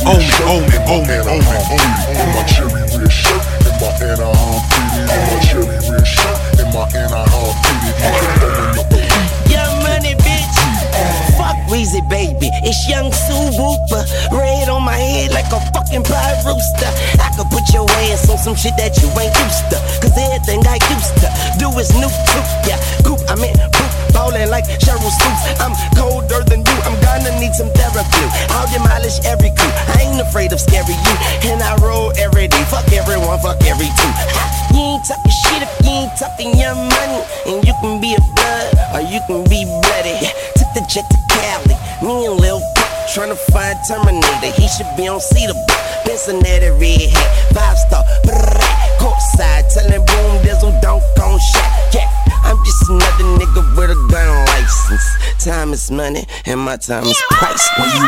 red shirt, and my cherry red shirt, and my Anaheim pretty, and my cherry red shirt, and my Anaheim pretty. Young money, bitch. Fuck Weezy, baby. It's young Sue Wooper. Red on my head like a fucking pie rooster. I could put your ass on some shit that you ain't used to. Cause everything I used to do is new too. Yeah, goop, I mean poop. Ballin' like Cheryl Stoops. I'm colder than you. I'm gonna need some therapy. I'll demolish every crew. I ain't afraid of scary you. And I roll every day. Fuck everyone, fuck every two. You ain't talking shit if you ain't talking your money. And you can be a blood or you can be bloody. Yeah, took the jet to Cali. Me and Lil Pump tryna find Terminator. He should be on Cedar Block. Cincinnati red hat, 5-star. Courtside, tellin' boom, dizzle, don't gon' shot. Yeah, I'm just another nigga with a gun license. Time is money and my time is priceless. When you